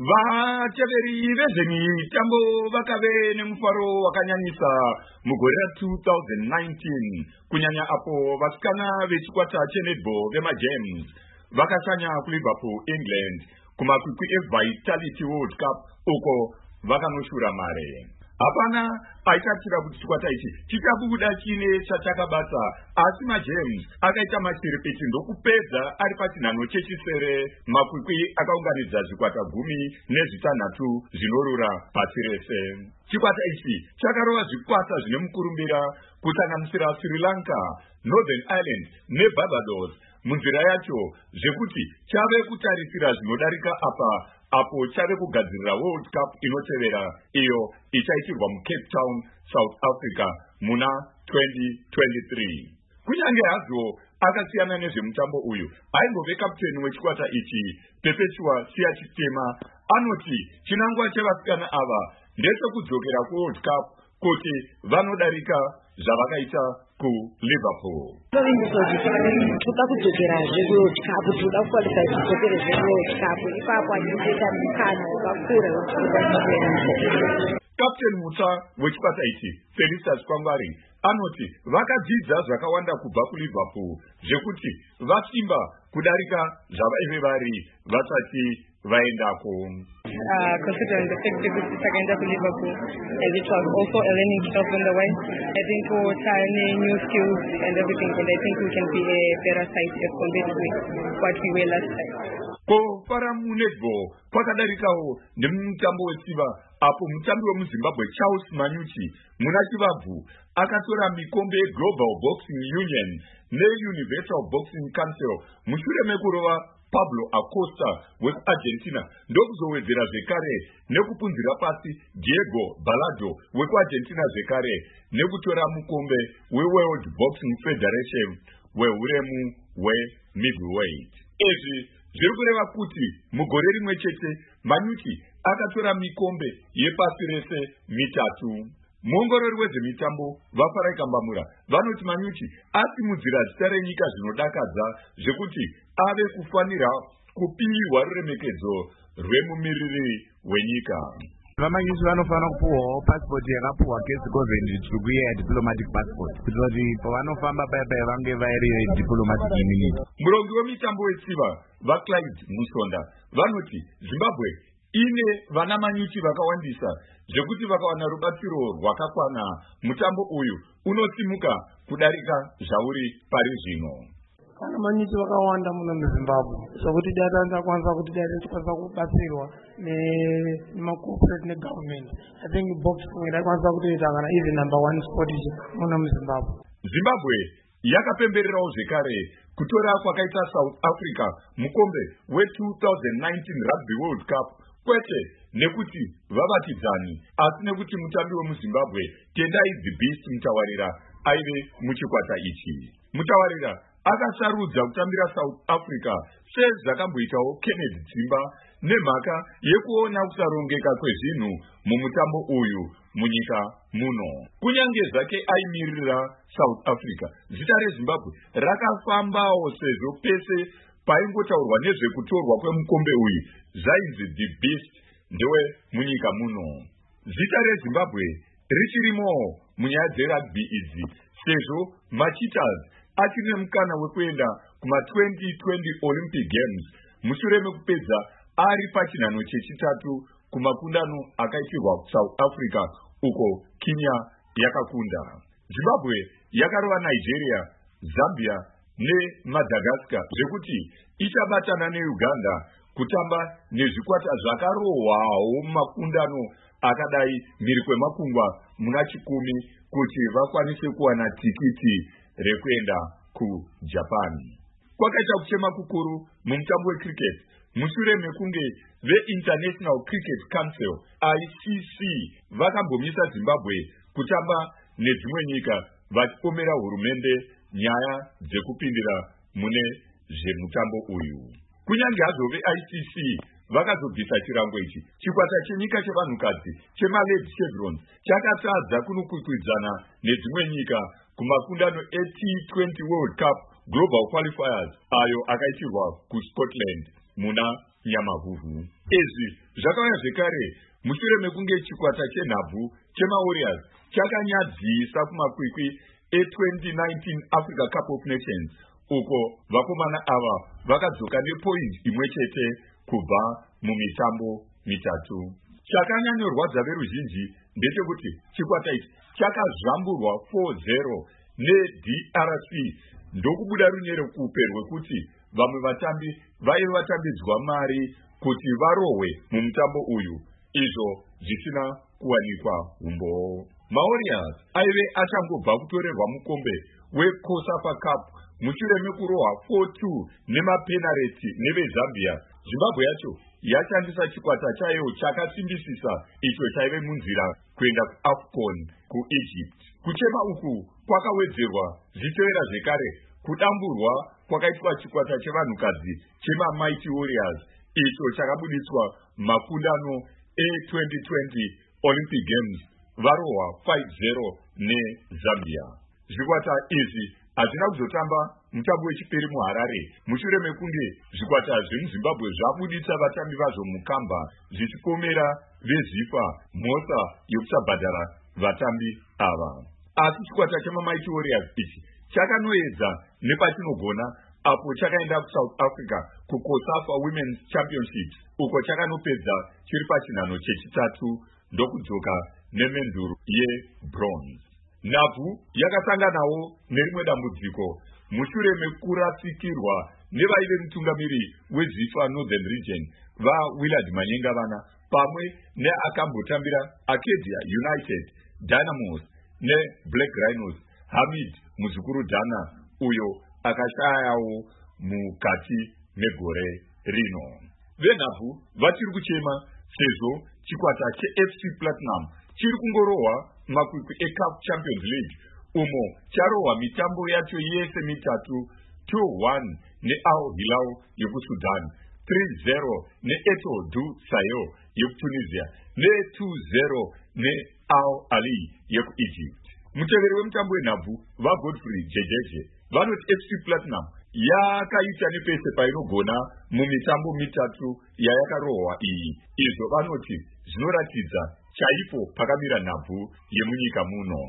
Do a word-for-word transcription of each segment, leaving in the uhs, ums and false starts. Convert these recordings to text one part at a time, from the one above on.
Vateveri vezvemitambo vakave nemufaro wakanyanyisa mugore ra two thousand nineteen kunyanya apo vasikana vechikwata chenetball vemajames vakashanya kuLiverpool England kumakwikwi eVitality World Cup uko vakanoshura mare. Hapana aitatira kuti chikwata ichi chichabuda chine chatakabata, asi majames akaita machiripiti ndokupedza ari pachinhano chechisere makwikwi akaunganidza zvikwata gumi nezvitanhatu zvinorura pasi rese. Chikwata ichi chakarova zvikwata zvine mukurumbira kusanganisira Sri Lanka, Northern Ireland neBarbados munzira yacho zvekuti chave kutarisira zvinodarika apa apo chave kugadzirira World Cup inotevera iyo ichaitirwa muCape Town, South Africa muna twenty twenty-three. Kunyange hazvo akasiyana nezvemutambo uyu, aingove kapteni wechikwata ichi Perpetua Siya Chitema anoti chinangwa chevasikana ava ndechekudzokera kuWorld Cup kuti vanodarika zvavakaita kuLiverpool. Toda kudzokera zveWorld Cup, toda kukwalify kudzokera zveWorld Cup, ipapo achitoita mukana wakakura wekudzokera. Captain mutsva wechikwata ichi Felicitas Kwangwari anoti vakadzidza zvakawanda kubva kuLiverpool zvekuti vasimba kudarika zvavaive vari vasati vaendako. Uh, considering the fact that it's against Liverpool, and it was also a learning curve on the way. I think we're trying new skills and everything, and I think we can be a better side as compared to what we were last time. Ko para munetball pakadarikawo nemutambo wetsiva apo mutambi wemuZimbabwe Charles Manyuchi muna chivabvu akatora mikombe Global Boxing Union neUniversal Boxing Council mushure mekurova Pablo Acosta wekuArgentina ndokuzowedzera zvekare nekupunzira pasi Diego Balado wekuArgentina zvekare nekutora mukombe weWorld Boxing Federation wehuremu hwemiddleweight. Izvi zviri kureva kuti mugore rimwe chete Manyuchi akatora mikombe yepasi rese mitatu. Muongorori wezvemitambo vaFarai Kambamura vanoti Manyuchi asimudzira zita renyika zvinodakadza zvekuti ave kufanira kupiwa ruremekedzo rwemumiriri wenyika. Vamanyuchi vanofanira kupuwawo passport yakapuwa kezigovhendi tsvuku ya diplomatic passport kuitira kuti pavanofamba paya vange vairi diplomatic immunity. Murongi wemitambo wetsiva vaClyde Musonda vanoti Zimbabwe ine vana Manyuchi vakawandisa zvekuti vakawana rubatsiro rwakakwana mutambo uyu unosimuka kudarika zvauri pari zvino. Kana Manyuchi vakawanda muno muZimbabwe zvokuti data ndakwanisa kuti data tikwanisa kubatsirwa nemacorporate negovernment. I think boxing ndakwanisa kutoita kana even number one sport muno muZimbabwe. Zimbabwe yakapembererawo zvekare kutora kwakaita South Africa mukombe we two thousand nineteen Rugby World Cup, kwete nekuti vavatidzani asi nekuti mutambi wemuZimbabwe Tendai the Beast Mutawarira aive muchikwata ichi. Mutawarira akasarudza kutambira South Africa sezvakamboitawo Kennedy Dzimba nemhaka yekuona kusarongeka kwezvinhu mumutambo uyu munyika muno. Kunyange zvake aimirira South Africa, zita reZimbabwe rakafambawo sezvo pese paingotaurwa nezvekutorwa kwemukombe uyu zvainzi the beast ndewe munyika muno. Zita reZimbabwe richirimo munyaya dzerugby idzi sezvo macheetahs achine mukana wekuenda kuma twenty twenty Olympic Games mushure mekupedza ari pachinhano chechitatu kumakundano akaitirwa South Africa uko Kenya yakakunda. Zimbabwe yakarova Nigeria, Zambia neMadagascar zvekuti ichabatana neUganda kutamba nezvikwata zvakarohwawo makundano akadai mhiri kwemakungwa muna chikumi kuti vakwanise kuwana tikiti rekuenda kuJapan. Kwakaita kuchema kukuru mumutambo wecricket mushure mekunge veInternational Cricket Council I C C vakambomisa Zimbabwe kutamba nedzimwe nyika vachipomera hurumende nyaya dzekupindira mune zvemutambo uyu. Kunyange hazvo veI C C vakazobvisa chirango ichi, chikwata chenyika chevanhukadzi chemalady chevrons chakatadza kunokwikwidza nedzimwe nyika kumakundano eT twenty World Cup Global Qualifiers ayo akaitirwa kuScotland muna nyamavhuvhu. Izvi zvakauya zvekare mushure mekunge chikwata chenhabvu chemawarriors chakanyadzisa kumakwikwi e-twenty nineteen Africa Cup of Nations, uko vakomana ava vakadzoka nepoint imwe chete kubva mumitambo mitatu. Chakanyanyorwadza veruzhinji ndechekuti chikwata ichi chakazvamburwa four zero ne-D R C ndokubuda runyerekupe rwekuti vamwe vatambi vaive vatambidzwa mari kuti varohwe mumutambo uyu, izvo zvisina kuwanikwa umbowo. Mawarriors aive achangobva kutorerwa mukombe weCOSAFA Cup mushure mekurohwa four two nemapenareti neveZambia. Zimbabwe yacho yashandisa chikwata chayo chakasimbisisa icho chaive munzira kuenda kuAFCON kuEgypt. Kuchema uku kwakawedzerwa zvichitevera zvekare kudamburwa kwakaitwa chikwata chevanhukadzi chemaMighty Warriors icho chakabudiswa makundano e-twenty twenty Olympic Games varohwa five zero neZambia. Zvikwata izvi hazvina kuzotamba mutambo wechipiri muHarare mushure mekunge zvikwata zvemuZimbabwe zvabudisa vatambi vazvo mukamba zvichipomera veZIFA mhosva yokusabhadhara vatambi ava. Asi chikwata chemaMighty Warriors ichi chakanoedza nepachinogona apo chakaenda kuSouth Africa kuCOSAFA Women's Championships uko chakanopedza chiri pachinhano chechitatu ndokudzoka nemenduru yebronze. Nhabvu yakasanganawo nerimwe dambudziko mushure mekurasikirwa nevaive mutungamiri weZIFA Northern Region vaWillard Manyengavana pamwe neakambotambira Acadia United, Dynamos neBlack Rhinos Hamid Muzukuru Dana, uyo akashayawo mukati megore rino. Venhabvu vachiri kuchema sezvo chikwata cheF C Platinum chiri kungorohwa makwikwi eCAF Champions League umo charohwa mitambo yacho yese mitatu, two one neAl Hilal yekuSudan, three zero neEto du Sahel yekuTunisia ne-two zero neAl Ali yekuEgypt. Muteveri wemutambo wenhabvu vaGodfrey Jejeje vanoti F C Platinum yakaita nepese painogona mumitambo mitatu yayakarohwa iyi. Izvo vanoti zvinoratidza chaipo pakamira nhabvu yemunyika muno.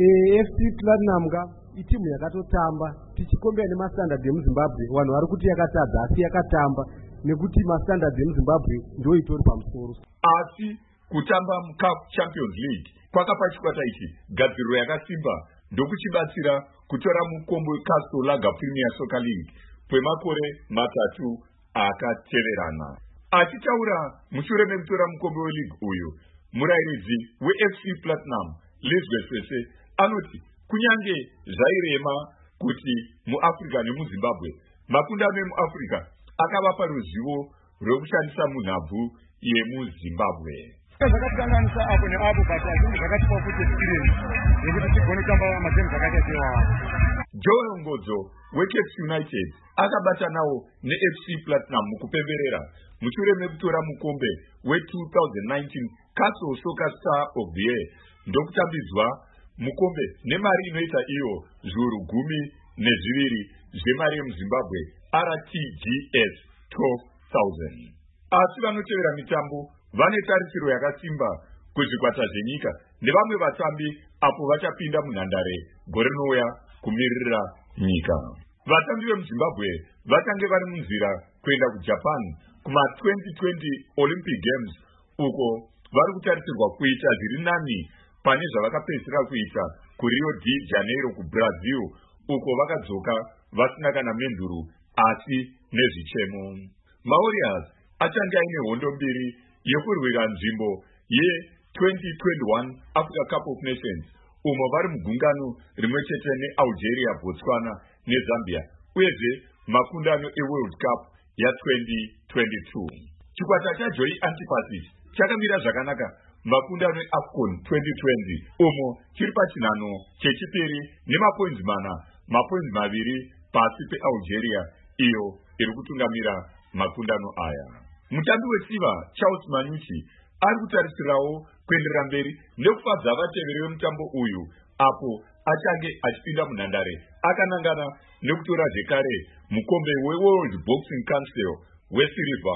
F C Platinum ga itimu yakatotamba tichikombera nemastandard emuZimbabwe, vanhu vari kuti yakatadza asi yakatamba nekuti mastandard emuZimbabwe ndio itori pamusoro. Asi kutamba muCAF Champions League kwakapa chikwata ichi gadziriro yakasimba ndokuchibatsira kutora mukombo weCastle Lager Premier Soccer League kwemakore matatu akateverana. Achitaura mushure mekutora mukombo weleague uyu, murairidzi weF C Platinum Lizwe Swese anoti kunyange zvairema kuti muAfrica nemuZimbabwe makundano emuAfrica akavapa ruzivo rwekushandisa munhabvu yemuZimbabwe. Zvakatikanganisa apo neapo but zvinhu zvakatipa futi experience yekuti tigone kutamba magemu zvakaita sewawo. Joel Ngodzo weCape United akabata nawo neF C Platinum mukupemberera mushure mekutora mukombe we-twenty nineteen Castle Soccer Star of the Year ndokutambidzwa mukombe nemari inoita iyo zviuru gumi nezviviri zvemari yemuZimbabwe R T G S twelve thousand. Asi vanotevera mitambo vane tarisiro yakasimba kuzvikwata zvenyika nevamwe vatambi apo vachapinda munhandare gore rinouya kumirira nyika. Vatambi vemuZimbabwe vachange vari munzira kuenda kuJapan kuma-twenty twenty Olympic Games uko vari kutarisirwa kuita zviri nani pane zvavakapedzisira kuita kuRio de Janeiro kuBrazil uko vakadzoka vasina kana menduru asi nezvichemo. Mawarriors achange aine hondo mbiri yekurwira nzvimbo ye-twenty twenty-one Africa Cup of Nations umo vari mugungano rimwe chete neAlgeria, Botswana neZambia, uyezve makundano eWorld Cup ya-twenty twenty-two. Chikwata chaJoy Antipasis chakamira zvakanaka makundano eAFCON twenty twenty umo chiri pachinhano chechipiri nemapoinzi mana, mapoinzi maviri pasi peAlgeria iyo iri kutungamira makundano aya. Mutambi weSiva Charles Manyuchi ari kutarisirawo kuenderera mberi nekufadza vateveri vemutambo uyu apo achange achipinda munhandare akanangana nekutora zvekare mukombe weWorld Boxing Council wesirivha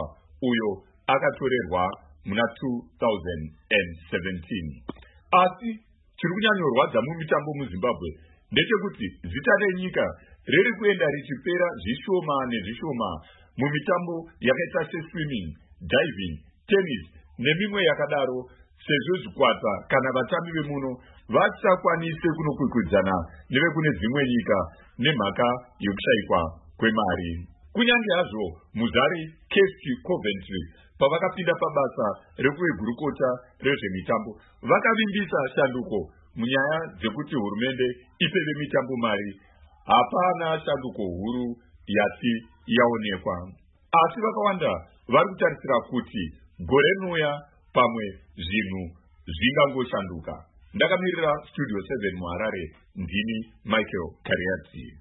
uyo akatorerwa muna two thousand seventeen. Asi chiri kunyanyorwadza mumitambo muZimbabwe ndechekuti zita renyika riri kuenda richipera zvishoma nezvishoma mumitambo yakaita seswimming, diving, tennis nemimwe yakadaro, sezvo zvikwata kana vatambi vemuno vasakwanise kunokwikwidzana nevekune dzimwe nyika nemhaka yokushayikwa kwemari. Kunyange hazvo Muzari Kesti Coventry pavakapinda pabasa rekuvegurukota rezvemitambo vakavimbisa shanduko munyaya dzekuti hurumende ipe vemitambo mari, hapana shanduko huru yati yaonekwa. Asi vakawanda vari kutarisira kuti gore rinouya pamwe zvinhu zvingangoshanduka. Ndakamirira Studio seven muHarare, ndini Michael Kariati.